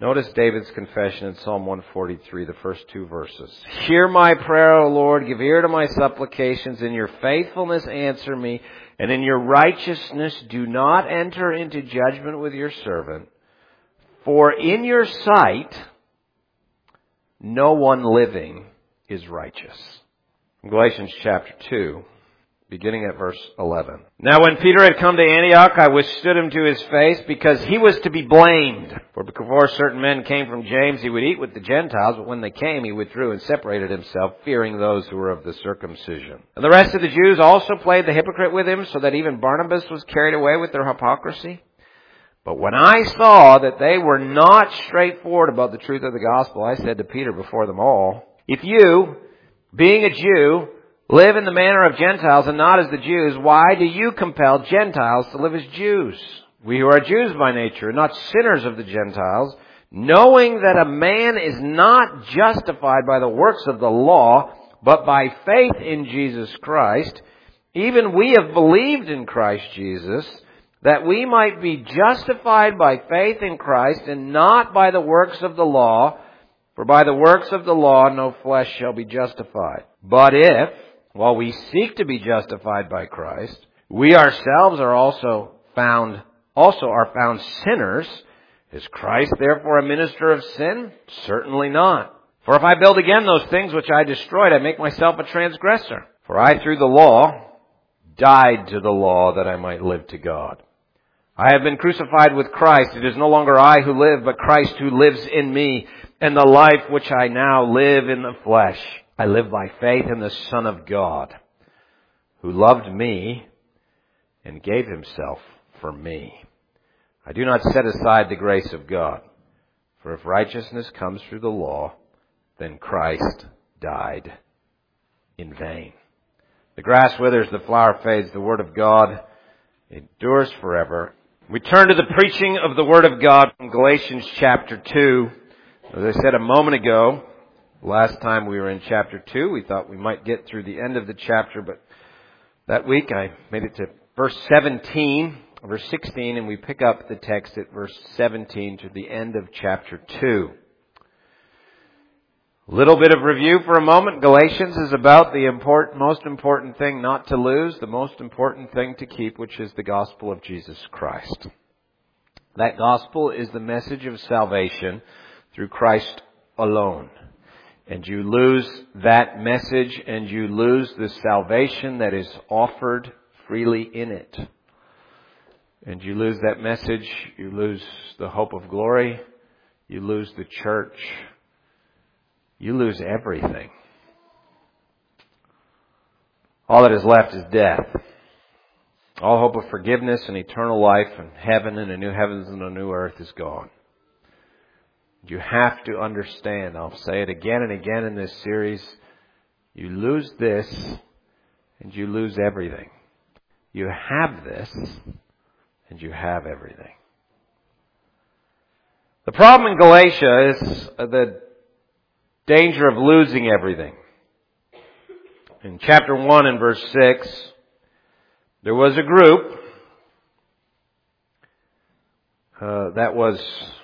Notice David's confession in Psalm 143, the first two verses. Hear my prayer, O Lord, give ear to my supplications. In your faithfulness answer me, and in your righteousness do not enter into judgment with your servant. For in your sight no one living is righteous. Galatians chapter 2. Beginning at verse 11. Now when Peter had come to Antioch, I withstood him to his face, because he was to be blamed. For before certain men came from James, he would eat with the Gentiles, but when they came, he withdrew and separated himself, fearing those who were of the circumcision. And the rest of the Jews also played the hypocrite with him, so that even Barnabas was carried away with their hypocrisy. But when I saw that they were not straightforward about the truth of the gospel, I said to Peter before them all, if you, being a Jew, live in the manner of Gentiles and not as the Jews, why do you compel Gentiles to live as Jews? We who are Jews by nature, are not sinners of the Gentiles, knowing that a man is not justified by the works of the law, but by faith in Jesus Christ. Even we have believed in Christ Jesus, that we might be justified by faith in Christ and not by the works of the law, for by the works of the law no flesh shall be justified. But if, while we seek to be justified by Christ, we ourselves are also found sinners, is Christ therefore a minister of sin? Certainly not. For if I build again those things which I destroyed, I make myself a transgressor. For I through the law died to the law that I might live to God. I have been crucified with Christ. It is no longer I who live, but Christ who lives in me. And the life which I now live in the flesh, I live by faith in the Son of God, who loved me and gave himself for me. I do not set aside the grace of God, for if righteousness comes through the law, then Christ died in vain. The grass withers, the flower fades, the word of God endures forever. We turn to the preaching of the word of God from Galatians chapter 2. As I said a moment ago, last time we were in chapter 2, we thought we might get through the end of the chapter, but that week I made it to verse 16, and we pick up the text at verse 17 to the end of chapter 2. A little bit of review for a moment. Galatians is about the most important thing not to lose, the most important thing to keep, which is the gospel of Jesus Christ. That gospel is the message of salvation through Christ alone. And you lose that message and you lose the salvation that is offered freely in it. And you lose that message, you lose the hope of glory, you lose the church, you lose everything. All that is left is death. All hope of forgiveness and eternal life and heaven and a new heavens and a new earth is gone. You have to understand, I'll say it again and again in this series, you lose this and you lose everything. You have this and you have everything. The problem in Galatia is the danger of losing everything. In chapter 1 and verse 6, there was a group that was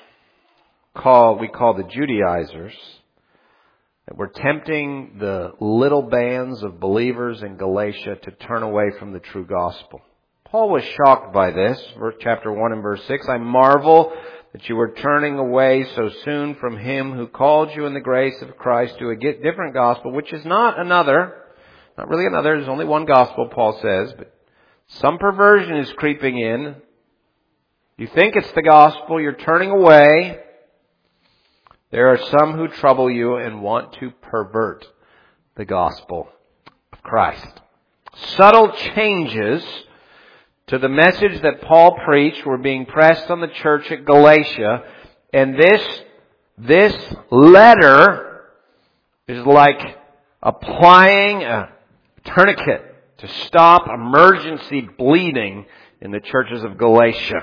we call the Judaizers, that were tempting the little bands of believers in Galatia to turn away from the true gospel. Paul was shocked by this, chapter 1 and verse 6. I marvel that you were turning away so soon from him who called you in the grace of Christ to a different gospel, which is not really another, there's only one gospel, Paul says, but some perversion is creeping in. You think it's the gospel, you're turning away. There are some who trouble you and want to pervert the gospel of Christ. Subtle changes to the message that Paul preached were being pressed on the church at Galatia, and this letter is like applying a tourniquet to stop emergency bleeding in the churches of Galatia.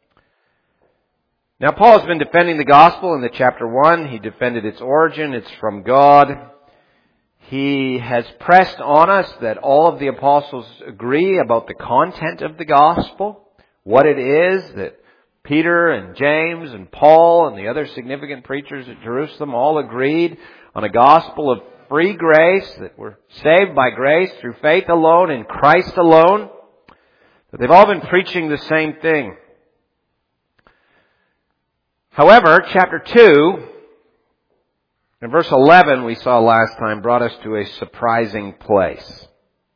Now, Paul has been defending the gospel in the chapter 1. He defended its origin. It's from God. He has pressed on us that all of the apostles agree about the content of the gospel, what it is, that Peter and James and Paul and the other significant preachers at Jerusalem all agreed on a gospel of free grace, that we're saved by grace through faith alone in Christ alone, that they've all been preaching the same thing. However, chapter 2, and verse 11 we saw last time, brought us to a surprising place.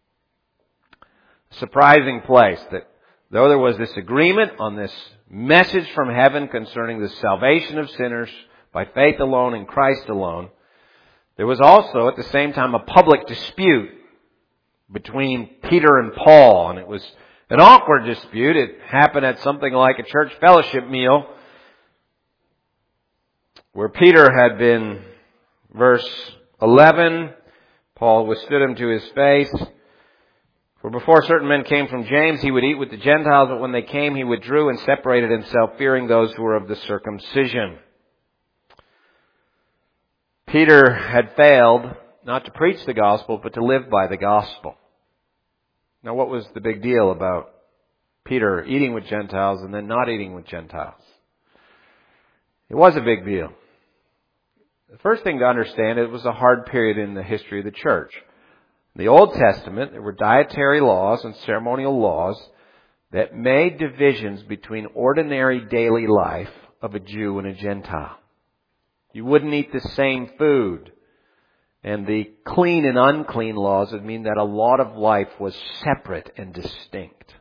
Surprising place that though there was this agreement on this message from heaven concerning the salvation of sinners by faith alone in Christ alone, there was also at the same time a public dispute between Peter and Paul, and it was an awkward dispute. It happened at something like a church fellowship meal where Peter had been, verse 11, Paul withstood him to his face. For before certain men came from James, he would eat with the Gentiles, but when they came, he withdrew and separated himself, fearing those who were of the circumcision. Peter had failed not to preach the gospel, but to live by the gospel. Now, what was the big deal about Peter eating with Gentiles and then not eating with Gentiles? It was a big deal. The first thing to understand, it was a hard period in the history of the church. In the Old Testament, there were dietary laws and ceremonial laws that made divisions between ordinary daily life of a Jew and a Gentile. You wouldn't eat the same food. And the clean and unclean laws would mean that a lot of life was separate and distinct.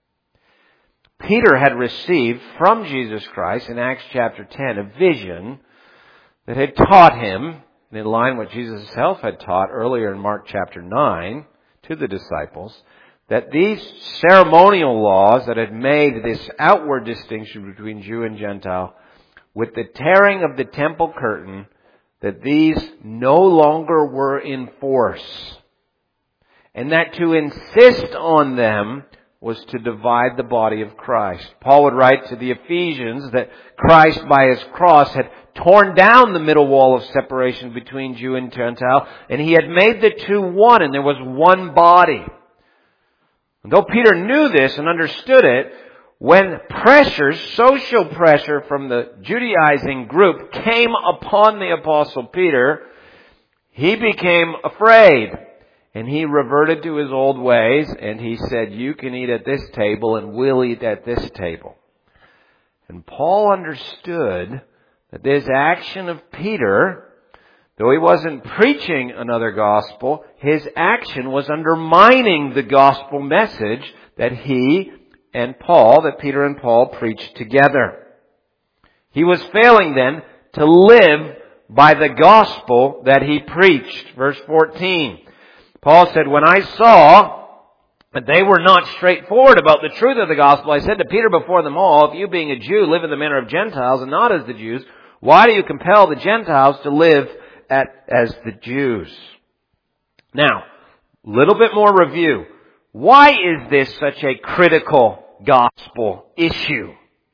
Peter had received from Jesus Christ in Acts chapter 10 a vision that had taught him, and in line with what Jesus himself had taught earlier in Mark chapter 9 to the disciples, that these ceremonial laws that had made this outward distinction between Jew and Gentile, with the tearing of the temple curtain, that these no longer were in force. And that to insist on them was to divide the body of Christ. Paul would write to the Ephesians that Christ by his cross had torn down the middle wall of separation between Jew and Gentile, and he had made the two one, and there was one body. And though Peter knew this and understood it, when social pressure from the Judaizing group came upon the Apostle Peter, he became afraid. And he reverted to his old ways, and he said, you can eat at this table, and we'll eat at this table. And Paul understood that this action of Peter, though he wasn't preaching another gospel, his action was undermining the gospel message that that Peter and Paul preached together. He was failing then to live by the gospel that he preached. Verse 14. Paul said, when I saw that they were not straightforward about the truth of the gospel, I said to Peter before them all, if you being a Jew live in the manner of Gentiles and not as the Jews, why do you compel the Gentiles to live as the Jews? Now, a little bit more review. Why is this such a critical gospel issue?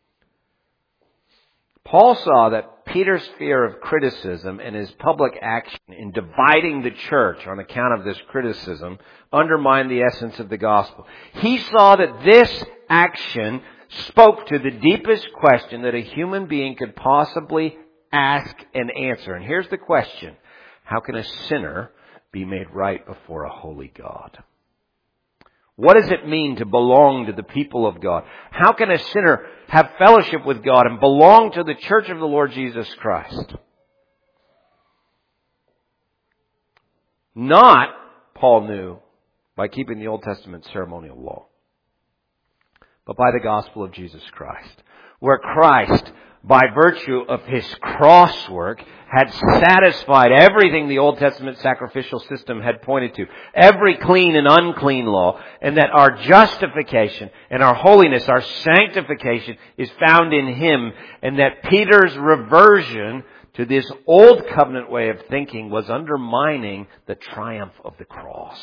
Paul saw that Peter's fear of criticism and his public action in dividing the church on account of this criticism undermined the essence of the gospel. He saw that this action spoke to the deepest question that a human being could possibly ask and answer. And here's the question. How can a sinner be made right before a holy God? What does it mean to belong to the people of God? How can a sinner have fellowship with God and belong to the church of the Lord Jesus Christ? Not, Paul knew, by keeping the Old Testament ceremonial law, but by the gospel of Jesus Christ, where Christ, by virtue of his cross work, had satisfied everything the Old Testament sacrificial system had pointed to, every clean and unclean law, and that our justification and our holiness, our sanctification is found in him, and that Peter's reversion to this old covenant way of thinking was undermining the triumph of the cross.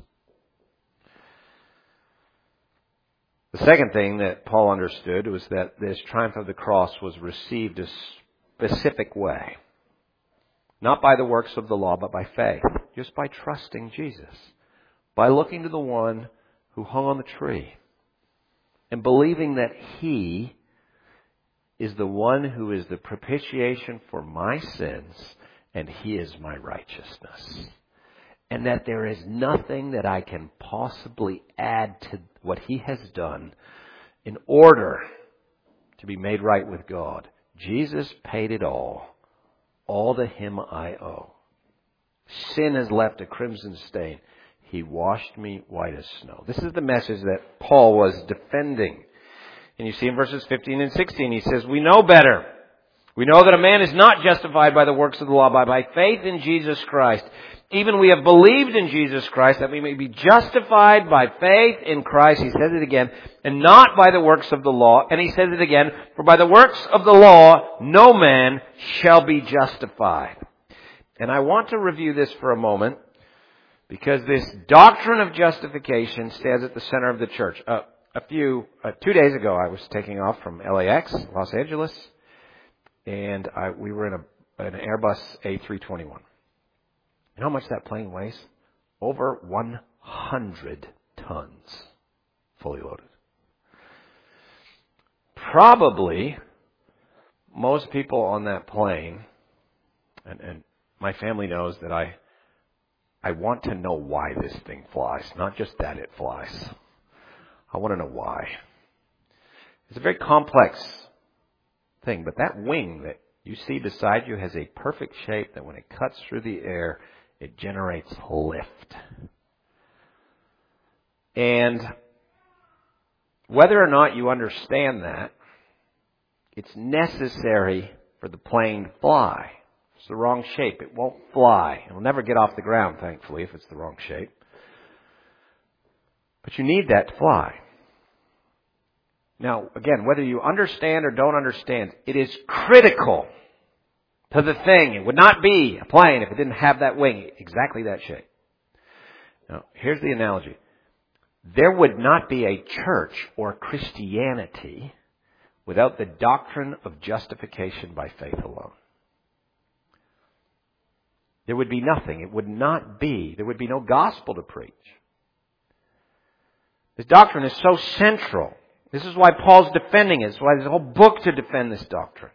The second thing that Paul understood was that this triumph of the cross was received a specific way. Not by the works of the law, but by faith. Just by trusting Jesus. By looking to the one who hung on the tree. And believing that he is the one who is the propitiation for my sins, and He is my righteousness. And that there is nothing that I can possibly add to what He has done in order to be made right with God. Jesus paid it all. All to Him I owe. Sin has left a crimson stain. He washed me white as snow. This is the message that Paul was defending. And you see in verses 15 and 16, he says, we know better. We know that a man is not justified by the works of the law, but by faith in Jesus Christ. Even we have believed in Jesus Christ, that we may be justified by faith in Christ. He says it again, and not by the works of the law. And he says it again, for by the works of the law, no man shall be justified. And I want to review this for a moment, because this doctrine of justification stands at the center of the church. 2 days ago, I was taking off from LAX, Los Angeles, and we were in an Airbus A321. You know how much that plane weighs? Over 100 tons, fully loaded. Probably, most people on that plane, and my family knows that I want to know why this thing flies, not just that it flies. I want to know why. It's a very complex thing, but that wing that you see beside you has a perfect shape that when it cuts through the air, it generates lift. And whether or not you understand that, it's necessary for the plane to fly. If it's the wrong shape, it won't fly. It will never get off the ground, thankfully, if it's the wrong shape. But you need that to fly. Now, again, whether you understand or don't understand, it is critical to the thing. It would not be a plane if it didn't have that wing, exactly that shape. Now, here's the analogy. There would not be a church or Christianity without the doctrine of justification by faith alone. There would be nothing. It would not be. There would be no gospel to preach. This doctrine is so central. This is why Paul's defending it. It's why there's a whole book to defend this doctrine.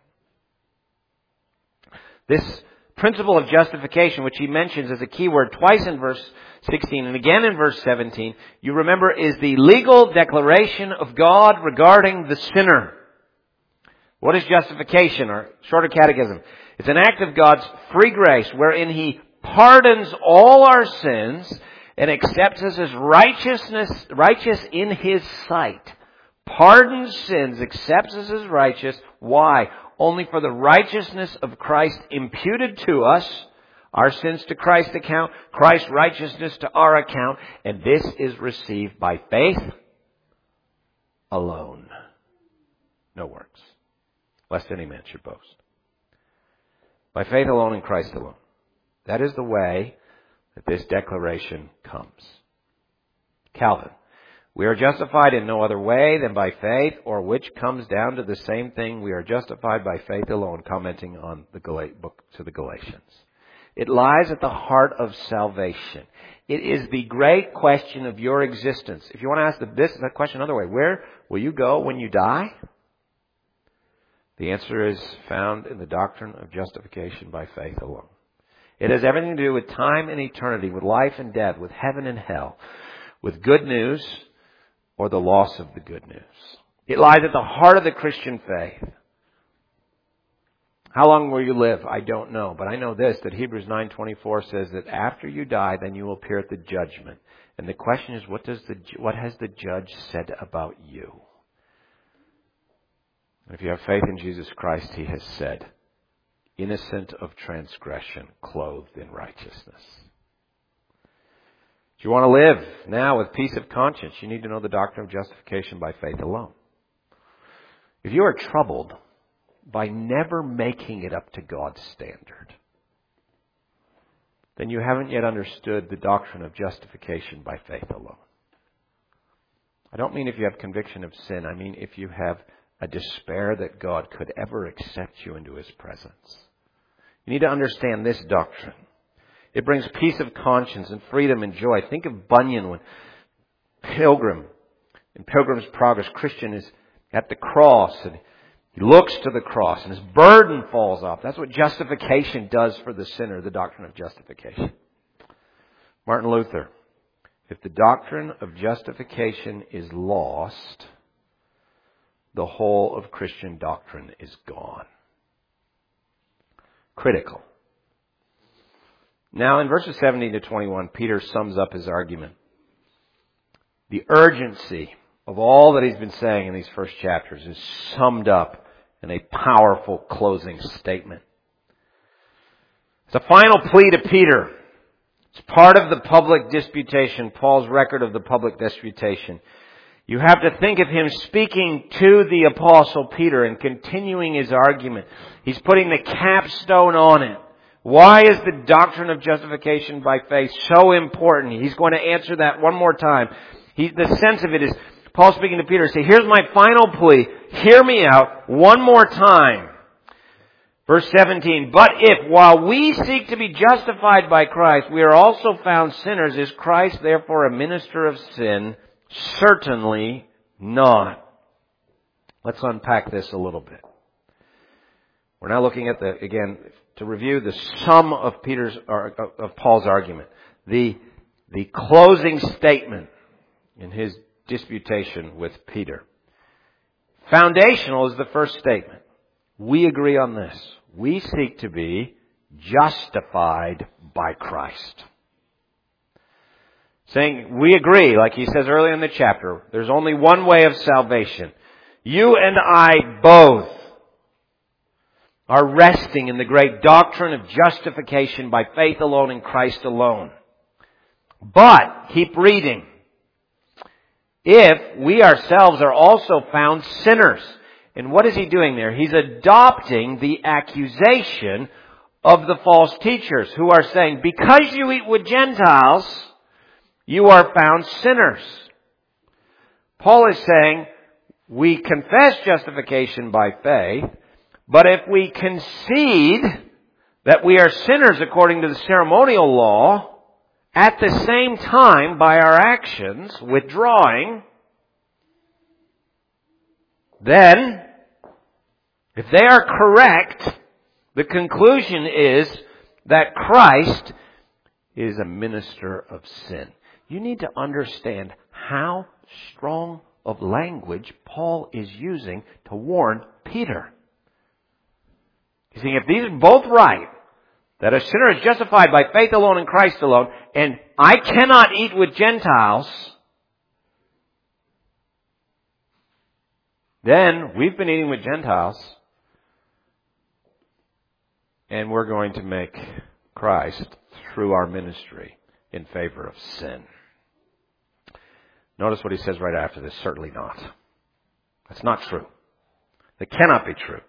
This principle of justification, which he mentions as a key word twice in verse 16 and again in verse 17, you remember is the legal declaration of God regarding the sinner. What is justification, or shorter catechism? It's an act of God's free grace wherein He pardons all our sins and accepts us as righteous in His sight. Pardons sins, accepts us as righteous. Why? Only for the righteousness of Christ imputed to us, our sins to Christ's account, Christ's righteousness to our account, and this is received by faith alone. No works, lest any man should boast. By faith alone in Christ alone. That is the way that this declaration comes. Calvin, we are justified in no other way than by faith, or which comes down to the same thing. We are justified by faith alone, commenting on the book to the Galatians. It lies at the heart of salvation. It is the great question of your existence. If you want to ask that question another way, where will you go when you die? The answer is found in the doctrine of justification by faith alone. It has everything to do with time and eternity, with life and death, with heaven and hell, with good news or the loss of the good news. It lies at the heart of the Christian faith. How long will you live? I don't know. But I know this, that Hebrews 9:24 says that after you die, then you will appear at the judgment. And the question is, what has the judge said about you? If you have faith in Jesus Christ, He has said, innocent of transgression, clothed in righteousness. If you want to live now with peace of conscience, you need to know the doctrine of justification by faith alone. If you are troubled by never making it up to God's standard, then you haven't yet understood the doctrine of justification by faith alone. I don't mean if you have conviction of sin. I mean if you have a despair that God could ever accept you into His presence. You need to understand this doctrine. It brings peace of conscience and freedom and joy. Think of Bunyan when in Pilgrim's Progress, Christian is at the cross and He looks to the cross and his burden falls off. That's what justification does for the sinner, the doctrine of justification. Martin Luther, if the doctrine of justification is lost, the whole of Christian doctrine is gone. Critical. Now in verses 17 to 21, Peter sums up his argument. The urgency of all that he's been saying in these first chapters is summed up in a powerful closing statement. It's a final plea to Peter. It's part of the public disputation, Paul's record of the public disputation. You have to think of him speaking to the Apostle Peter and continuing his argument. He's putting the capstone on it. Why is the doctrine of justification by faith so important? He's going to answer that one more time. The sense of it is, Paul speaking to Peter, say, here's my final plea. Hear me out one more time. Verse 17, but if, while we seek to be justified by Christ, we are also found sinners, is Christ therefore a minister of sin? Certainly not. Let's unpack this a little bit. We're now looking at again, to review the sum of of Paul's argument. The closing statement in his disputation with Peter. Foundational is the first statement. We agree on this. We seek to be justified by Christ. Saying, we agree, like he says earlier in the chapter, there's only one way of salvation. You and I both are resting in the great doctrine of justification by faith alone in Christ alone. But, keep reading. If we ourselves are also found sinners. And what is he doing there? He's adopting the accusation of the false teachers who are saying, because you eat with Gentiles, you are found sinners. Paul is saying, we confess justification by faith, but if we concede that we are sinners according to the ceremonial law, at the same time, by our actions, withdrawing, then, if they are correct, the conclusion is that Christ is a minister of sin. You need to understand how strong of language Paul is using to warn Peter. He's saying, if these are both right, that a sinner is justified by faith alone in Christ alone, and I cannot eat with Gentiles, then we've been eating with Gentiles, and we're going to make Christ, through our ministry, in favor of sin. Notice what he says right after this, certainly not. That's not true. That cannot be true.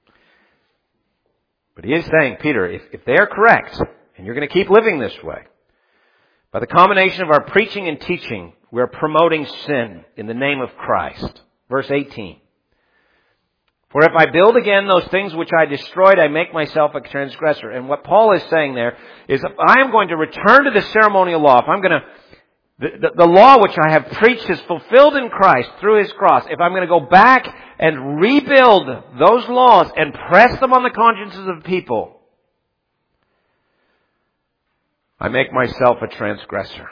But he is saying, Peter, if they are correct, and you're going to keep living this way, by the combination of our preaching and teaching, we're promoting sin in the name of Christ. Verse 18. For if I build again those things which I destroyed, I make myself a transgressor. And what Paul is saying there is, if I am going to return to the ceremonial law, if I'm going to, the law which I have preached is fulfilled in Christ through His cross. If I'm going to go back and rebuild those laws and press them on the consciences of people, I make myself a transgressor.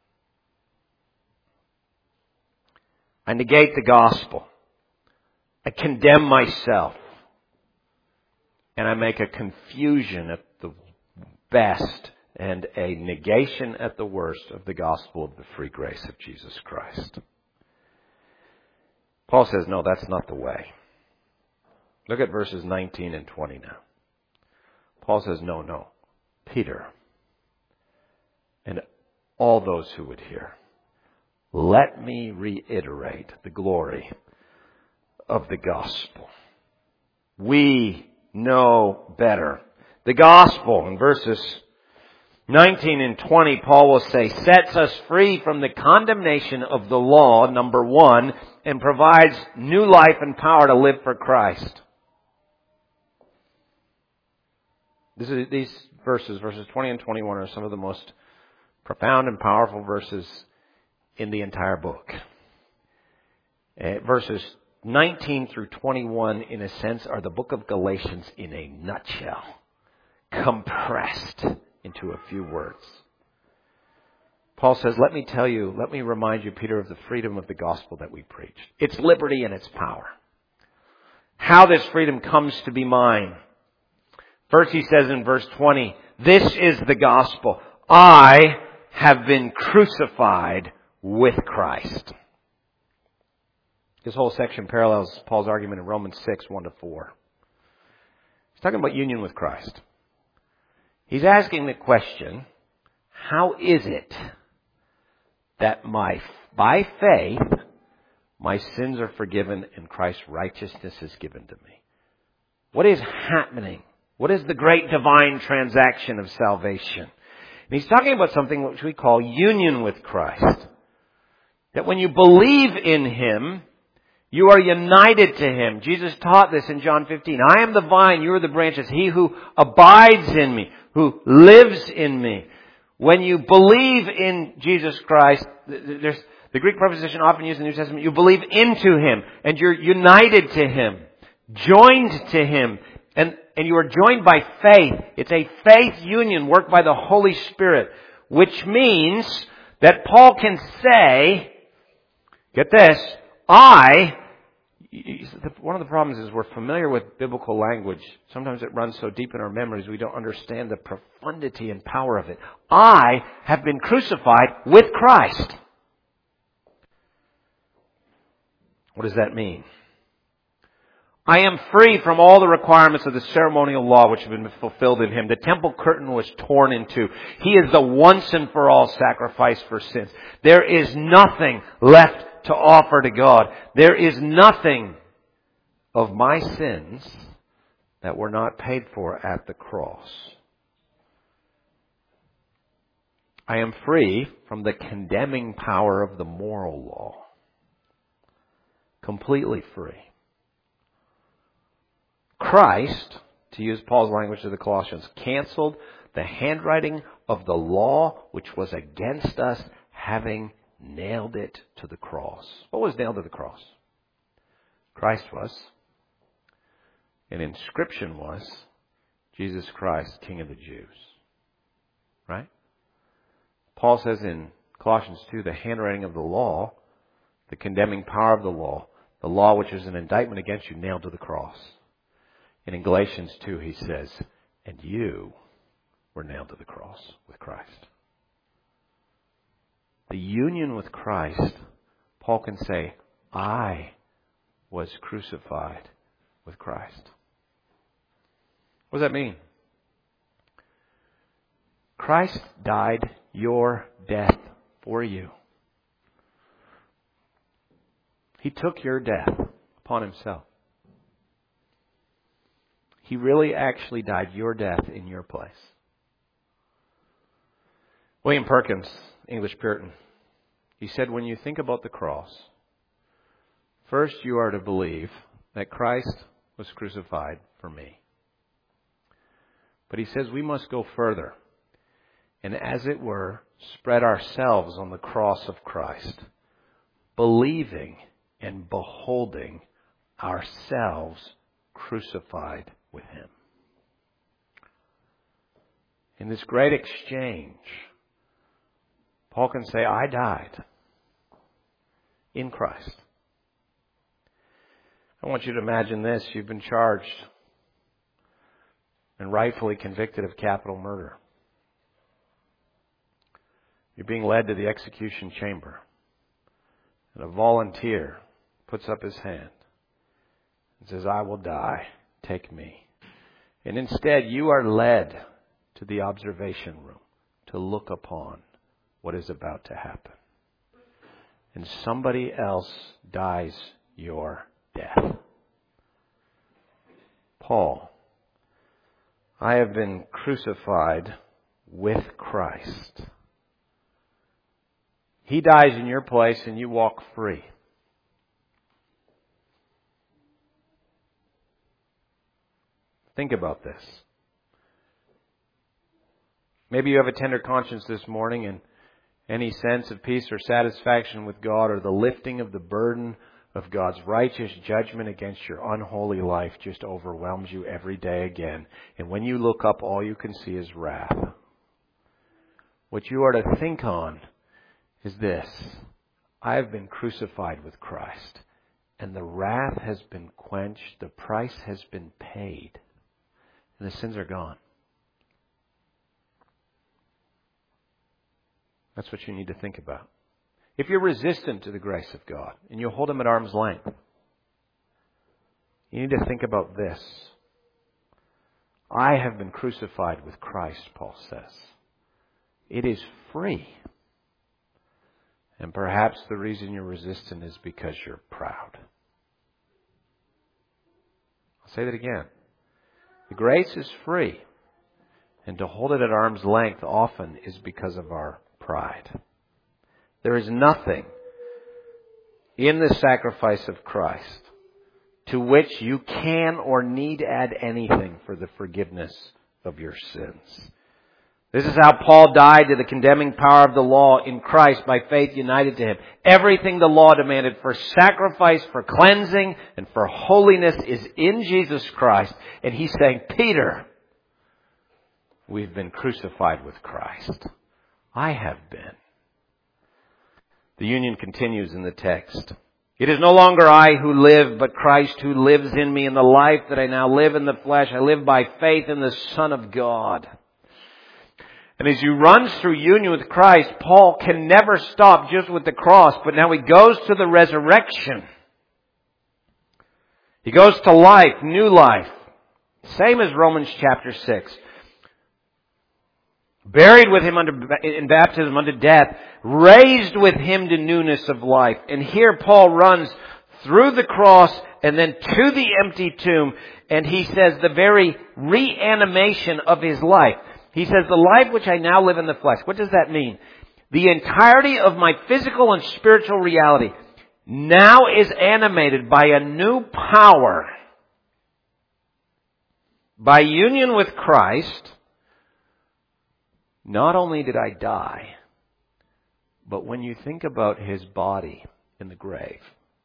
I negate the gospel. I condemn myself. And I make a confusion at the best and a negation at the worst of the gospel of the free grace of Jesus Christ. Paul says, no, that's not the way. Look at verses 19 and 20 now. Paul says, no, Peter, and all those who would hear, let me reiterate the glory of the gospel. We know better. The gospel, in verses 19 and 20, Paul will say, sets us free from the condemnation of the law, number one, and provides new life and power to live for Christ. These verses 20 and 21, are some of the most profound and powerful verses in the entire book. Verses 19 through 21, in a sense, are the book of Galatians in a nutshell, compressed into a few words. Paul says, let me remind you, Peter, of the freedom of the gospel that we preach. Its liberty and its power. How this freedom comes to be mine. First he says in verse 20, this is the gospel. I have been crucified with Christ. This whole section parallels Paul's argument in Romans 6, 1-4. He's talking about union with Christ. He's asking the question, how is it that by faith, my sins are forgiven and Christ's righteousness is given to me? What is happening? What is the great divine transaction of salvation? And he's talking about something which we call union with Christ. That when you believe in Him, you are united to Him. Jesus taught this in John 15. I am the vine, you are the branches. He who abides in me, who lives in me. When you believe in Jesus Christ, there's the Greek preposition often used in the New Testament, you believe into Him, and you're united to Him, joined to Him, and you are joined by faith. It's a faith union worked by the Holy Spirit, which means that Paul can say, get this, one of the problems is we're familiar with biblical language. Sometimes it runs so deep in our memories we don't understand the profundity and power of it. I have been crucified with Christ. What does that mean? I am free from all the requirements of the ceremonial law which have been fulfilled in Him. The temple curtain was torn in two. He is the once and for all sacrifice for sins. There is nothing left to offer to God. There is nothing of my sins that were not paid for at the cross. I am free from the condemning power of the moral law. Completely free. Christ, to use Paul's language to the Colossians, canceled the handwriting of the law which was against us, having nailed it to the cross. What was nailed to the cross? Christ was. An inscription was, Jesus Christ, King of the Jews. Right? Paul says in Colossians 2, the handwriting of the law, the condemning power of the law which is an indictment against you, nailed to the cross. And in Galatians 2, he says, and you were nailed to the cross with Christ. The union with Christ, Paul can say, I was crucified with Christ. What does that mean? Christ died your death for you. He took your death upon Himself. He really actually died your death in your place. William Perkins, English Puritan, he said, when you think about the cross, first you are to believe that Christ was crucified for me. But he says we must go further and, as it were, spread ourselves on the cross of Christ, believing and beholding ourselves crucified with Him. In this great exchange, Paul can say, I died in Christ. I want you to imagine this. You've been charged and rightfully convicted of capital murder. You're being led to the execution chamber. And a volunteer puts up his hand and says, I will die. Take me. And instead, you are led to the observation room to look upon what is about to happen. And somebody else dies your death. Paul, I have been crucified with Christ. He dies in your place and you walk free. Think about this. Maybe you have a tender conscience this morning and any sense of peace or satisfaction with God or the lifting of the burden of God's righteous judgment against your unholy life just overwhelms you every day again. And when you look up, all you can see is wrath. What you are to think on is this: I have been crucified with Christ, and the wrath has been quenched, the price has been paid, and the sins are gone. That's what you need to think about. If you're resistant to the grace of God and you hold Him at arm's length, you need to think about this. I have been crucified with Christ, Paul says. It is free. And perhaps the reason you're resistant is because you're proud. I'll say that again. The grace is free. And to hold it at arm's length often is because of our pride. There is nothing in the sacrifice of Christ to which you can or need add anything for the forgiveness of your sins. This is how Paul died to the condemning power of the law in Christ by faith united to Him. Everything the law demanded for sacrifice, for cleansing, and for holiness is in Jesus Christ. And he's saying, Peter, we've been crucified with Christ. I have been. The union continues in the text. It is no longer I who live, but Christ who lives in me. In the life that I now live in the flesh, I live by faith in the Son of God. And as he runs through union with Christ, Paul can never stop just with the cross, but now he goes to the resurrection. He goes to life, new life. Same as Romans chapter 6. Buried with Him in baptism unto death, raised with Him to newness of life. And here Paul runs through the cross and then to the empty tomb, and he says the very reanimation of his life. He says, the life which I now live in the flesh. What does that mean? The entirety of my physical and spiritual reality now is animated by a new power. By union with Christ, not only did I die, but when you think about His body in the grave,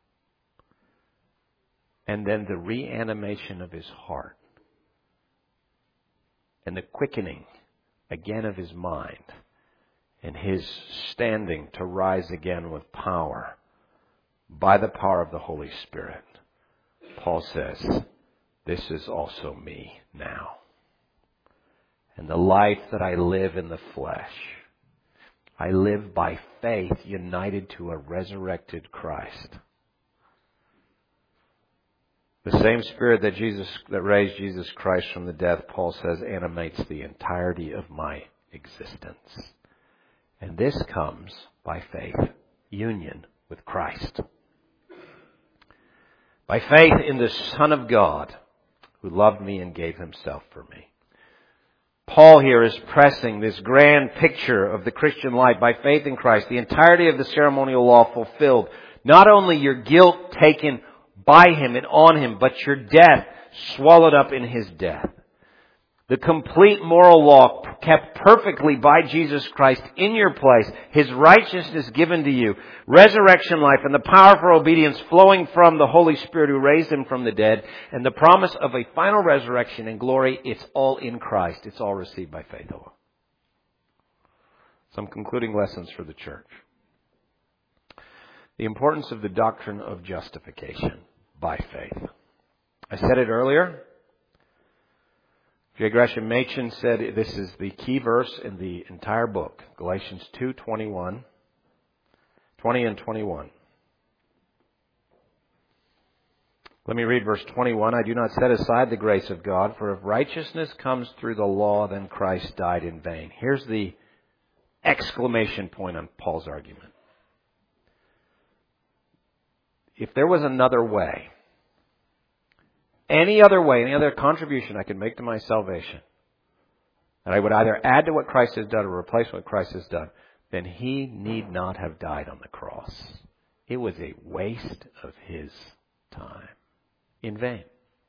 and then the reanimation of His heart, and the quickening again of His mind, and His standing to rise again with power, by the power of the Holy Spirit, Paul says, this is also me now. And the life that I live in the flesh, I live by faith united to a resurrected Christ. The same Spirit that raised Jesus Christ from the death, Paul says, animates the entirety of my existence. And this comes by faith, union with Christ. By faith in the Son of God, who loved me and gave Himself for me. Paul here is pressing this grand picture of the Christian life by faith in Christ, the entirety of the ceremonial law fulfilled. Not only your guilt taken by Him and on Him, but your death swallowed up in His death. The complete moral law kept perfectly by Jesus Christ in your place. His righteousness given to you. Resurrection life and the power for obedience flowing from the Holy Spirit who raised Him from the dead. And the promise of a final resurrection and glory. It's all in Christ. It's all received by faith alone. Some concluding lessons for the church. The importance of the doctrine of justification by faith. I said it earlier. J. Gresham Machen said this is the key verse in the entire book, Galatians 2:20 and 21. Let me read verse 21. I do not set aside the grace of God, for if righteousness comes through the law, then Christ died in vain. Here's the exclamation point on Paul's argument. If there was another way, any other contribution I could make to my salvation, and I would either add to what Christ has done or replace what Christ has done, then He need not have died on the cross. It was a waste of His time. In vain.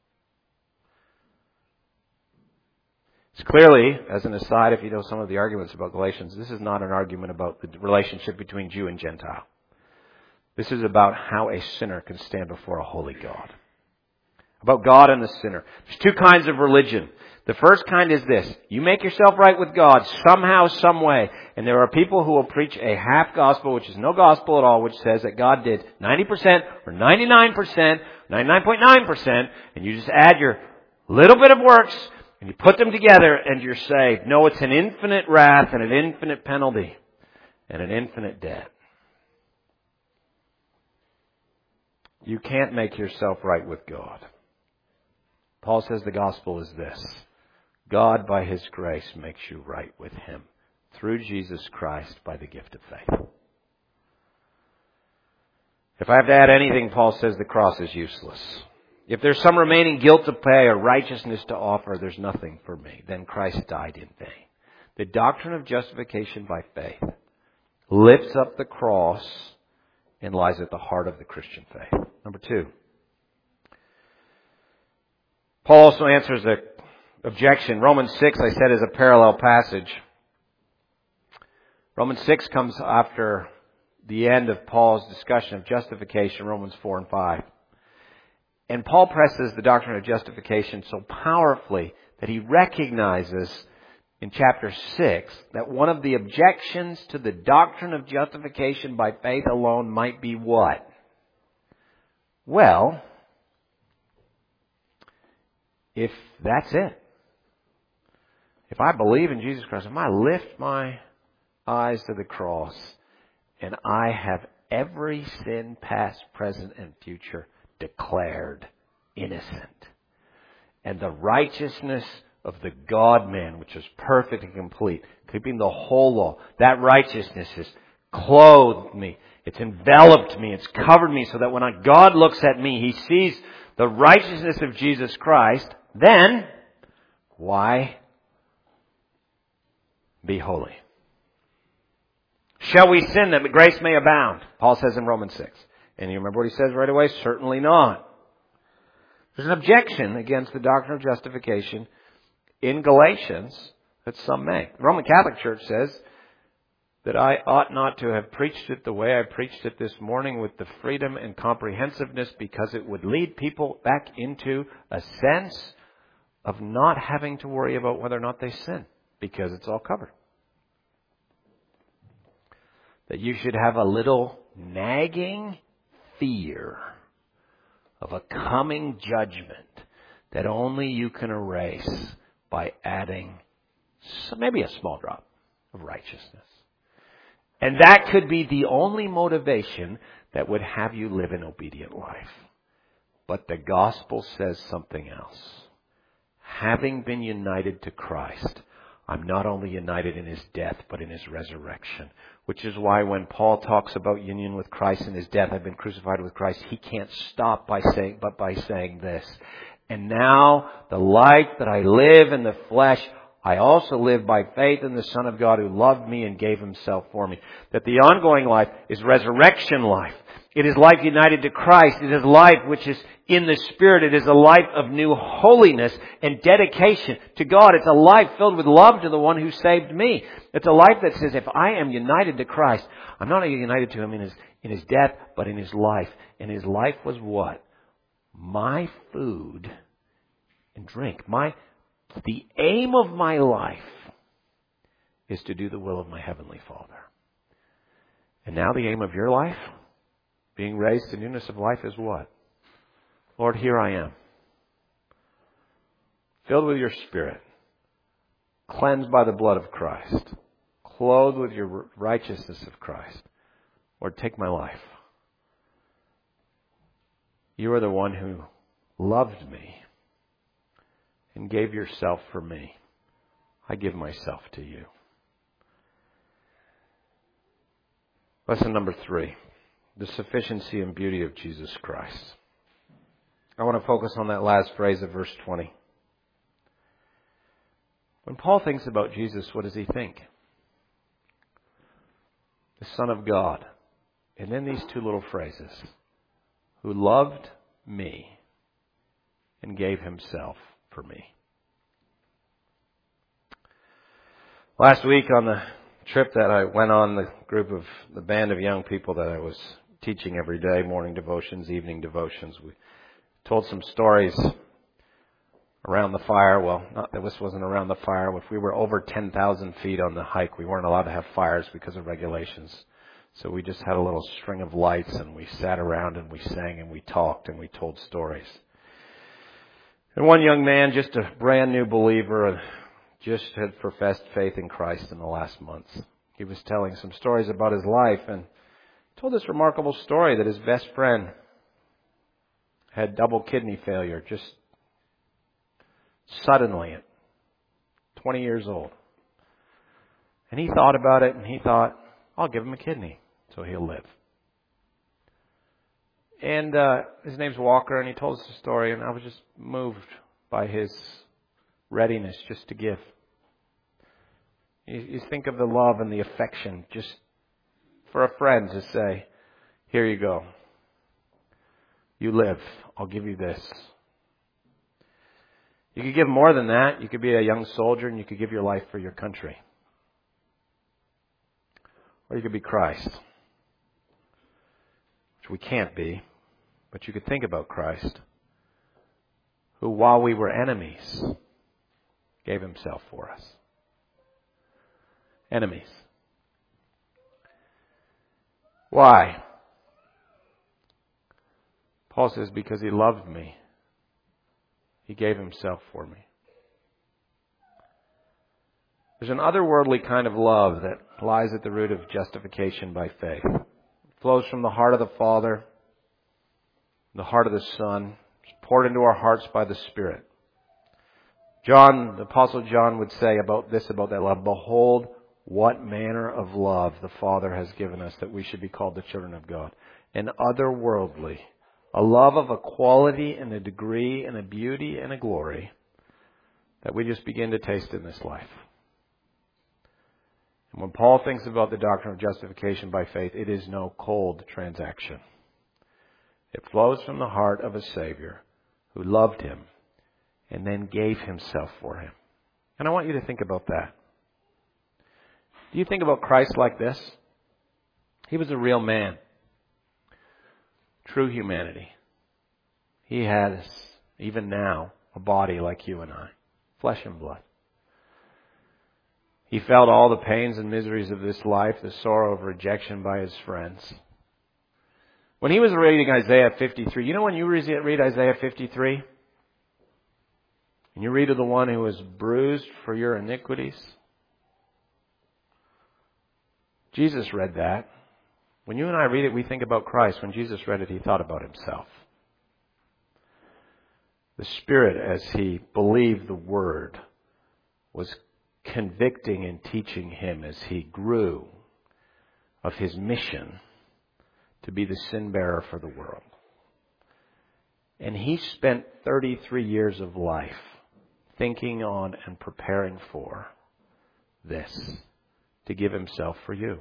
It's clearly, as an aside, if you know some of the arguments about Galatians, this is not an argument about the relationship between Jew and Gentile. This is about how a sinner can stand before a holy God. About God and the sinner. There's two kinds of religion. The first kind is this. You make yourself right with God somehow, some way. And there are people who will preach a half gospel, which is no gospel at all, which says that God did 90% or 99%, 99.9%, and you just add your little bit of works and you put them together and you're saved. No, it's an infinite wrath and an infinite penalty and an infinite debt. You can't make yourself right with God. Paul says the gospel is this. God, by His grace, makes you right with Him through Jesus Christ by the gift of faith. If I have to add anything, Paul says the cross is useless. If there's some remaining guilt to pay or righteousness to offer, there's nothing for me. Then Christ died in vain. The doctrine of justification by faith lifts up the cross and lies at the heart of the Christian faith. Number two. Paul also answers the objection. Romans 6, I said, is a parallel passage. Romans 6 comes after the end of Paul's discussion of justification, Romans 4 and 5. And Paul presses the doctrine of justification so powerfully that he recognizes in chapter 6 that one of the objections to the doctrine of justification by faith alone might be what? Well, if that's it. If I believe in Jesus Christ, if I lift my eyes to the cross and I have every sin, past, present, and future, declared innocent, and the righteousness of the God-man, which is perfect and complete, keeping the whole law, that righteousness has clothed me, it's enveloped me, it's covered me, so that when God looks at me, He sees the righteousness of Jesus Christ. Then, why be holy? Shall we sin that grace may abound? Paul says in Romans 6. And you remember what he says right away? Certainly not. There's an objection against the doctrine of justification in Galatians that some make. The Roman Catholic Church says that I ought not to have preached it the way I preached it this morning, with the freedom and comprehensiveness, because it would lead people back into a sense of not having to worry about whether or not they sin, because it's all covered. That you should have a little nagging fear of a coming judgment that only you can erase by adding maybe a small drop of righteousness. And that could be the only motivation that would have you live an obedient life. But the gospel says something else. Having been united to Christ, I'm not only united in His death, but in His resurrection. Which is why when Paul talks about union with Christ in His death, I've been crucified with Christ, he can't stop by saying this. And now the life that I live in the flesh, I also live by faith in the Son of God who loved me and gave Himself for me. That the ongoing life is resurrection life. It is life united to Christ. It is life which is in the Spirit. It is a life of new holiness and dedication to God. It's a life filled with love to the one who saved me. It's a life that says, if I am united to Christ, I'm not only united to Him in His death, but in His life. And His life was what? My food and drink. The aim of my life is to do the will of my Heavenly Father. And now the aim of your life, being raised to newness of life, is what? Lord, here I am. Filled with your Spirit. Cleansed by the blood of Christ. Clothed with your righteousness of Christ. Lord, take my life. You are the one who loved me and gave yourself for me. I give myself to you. Lesson number 3. The sufficiency and beauty of Jesus Christ. I want to focus on that last phrase of verse 20. When Paul thinks about Jesus, what does he think? The Son of God. And then these two little phrases. Who loved me and gave Himself for me. Last week on the trip that I went on, the band of young people that I was teaching every day, morning devotions, evening devotions. We told some stories around the fire. Well, not that this wasn't around the fire. If we were over 10,000 feet on the hike, we weren't allowed to have fires because of regulations. So we just had a little string of lights, and we sat around and we sang and we talked and we told stories. And one young man, just a brand new believer, just had professed faith in Christ in the last months. He was telling some stories about his life and told this remarkable story that his best friend had double kidney failure just suddenly at 20 years old. And he thought about it and he thought, I'll give him a kidney so he'll live. And his name's Walker, and he told us the story, and I was just moved by his readiness just to give. You think of the love and the affection just for a friend to say, here you go. You live. I'll give you this. You could give more than that. You could be a young soldier and you could give your life for your country. Or you could be Christ, which we can't be. But you could think about Christ, who while we were enemies, gave himself for us. Enemies. Why? Paul says, because he loved me, he gave himself for me. There's an otherworldly kind of love that lies at the root of justification by faith. It flows from the heart of the Father, the heart of the Son, poured into our hearts by the Spirit. John, the Apostle John would say about that love, behold, what manner of love the Father has given us that we should be called the children of God. An otherworldly, a love of a quality and a degree and a beauty and a glory that we just begin to taste in this life. And when Paul thinks about the doctrine of justification by faith, it is no cold transaction. It flows from the heart of a Savior who loved him and then gave himself for him. And I want you to think about that. Do you think about Christ like this? He was a real man. True humanity. He has, even now, a body like you and I. Flesh and blood. He felt all the pains and miseries of this life, the sorrow of rejection by his friends. When he was reading Isaiah 53, you know when you read Isaiah 53? And you read of the one who was bruised for your iniquities? Jesus read that. When you and I read it, we think about Christ. When Jesus read it, he thought about himself. The Spirit, as he believed the Word, was convicting and teaching him as he grew of his mission to be the sin bearer for the world. And he spent 33 years of life thinking on and preparing for this, to give himself for you.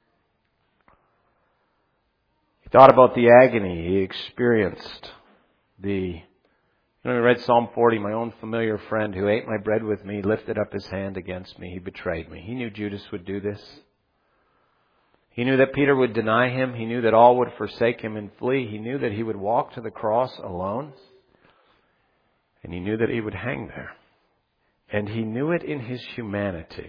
He thought about the agony he experienced. We read Psalm 40, my own familiar friend who ate my bread with me, lifted up his hand against me, he betrayed me. He knew Judas would do this. He knew that Peter would deny him. He knew that all would forsake him and flee. He knew that he would walk to the cross alone. And he knew that he would hang there. And he knew it in his humanity.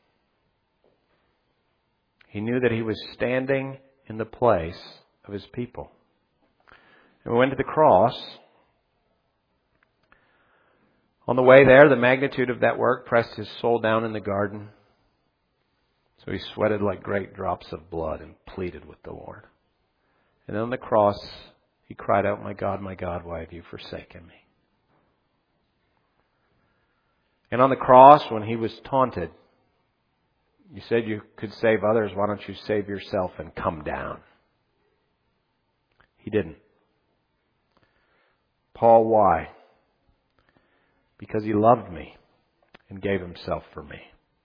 He knew that he was standing in the place of his people. And we went to the cross. On the way there, the magnitude of that work pressed his soul down in the garden. So he sweated like great drops of blood and pleaded with the Lord. And on the cross, he cried out, my God, why have you forsaken me? And on the cross, when he was taunted, you said you could save others, why don't you save yourself and come down? He didn't. Paul, why? Because he loved me and gave himself for me.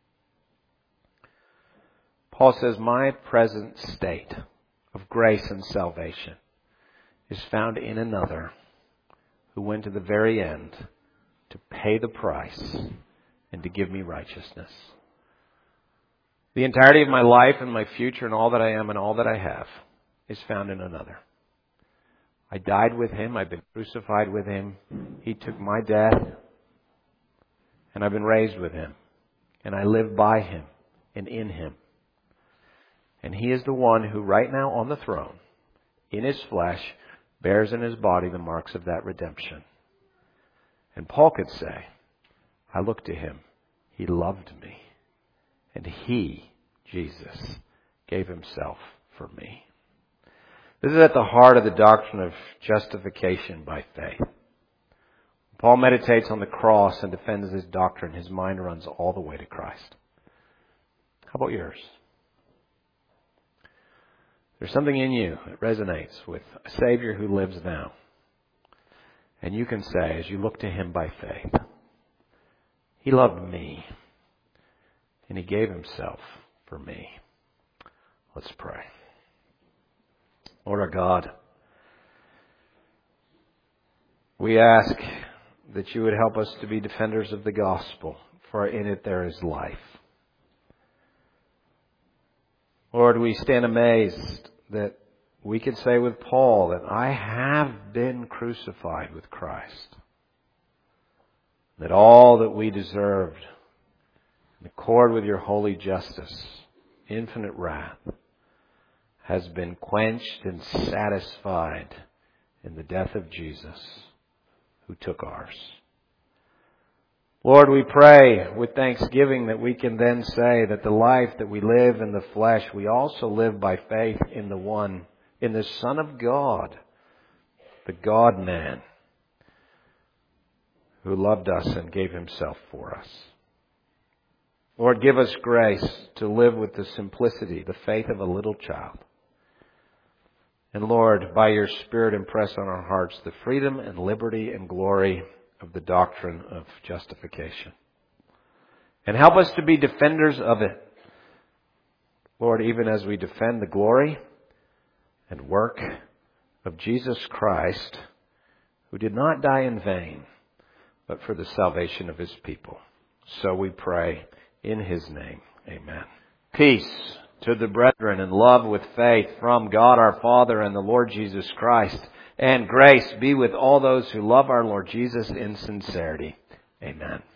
Paul says, my present state of grace and salvation is found in another who went to the very end to pay the price and to give me righteousness. The entirety of my life and my future and all that I am and all that I have is found in another. I died with Him. I've been crucified with Him. He took my death. And I've been raised with Him. And I live by Him and in Him. And He is the one who right now on the throne, in His flesh, bears in His body the marks of that redemption. And Paul could say, I look to Him. He loved me. And He, Jesus, gave Himself for me. This is at the heart of the doctrine of justification by faith. Paul meditates on the cross and defends his doctrine. His mind runs all the way to Christ. How about yours? There's something in you that resonates with a Savior who lives now. And you can say, as you look to Him by faith, He loved me, and He gave Himself for me. Let's pray. Lord our God, we ask that You would help us to be defenders of the gospel, for in it there is life. Lord, we stand amazed that we could say with Paul that I have been crucified with Christ. That all that we deserved, in accord with Your holy justice, infinite wrath, has been quenched and satisfied in the death of Jesus, who took ours. Lord, we pray with thanksgiving that we can then say that the life that we live in the flesh, we also live by faith in the Son of God, the God-man, who loved us and gave Himself for us. Lord, give us grace to live with the simplicity, the faith of a little child. And Lord, by Your Spirit, impress on our hearts the freedom and liberty and glory of the doctrine of justification. And help us to be defenders of it. Lord, even as we defend the glory and work of Jesus Christ, who did not die in vain, but for the salvation of His people. So we pray in His name. Amen. Peace to the brethren and love with faith from God our Father and the Lord Jesus Christ. And grace be with all those who love our Lord Jesus in sincerity. Amen.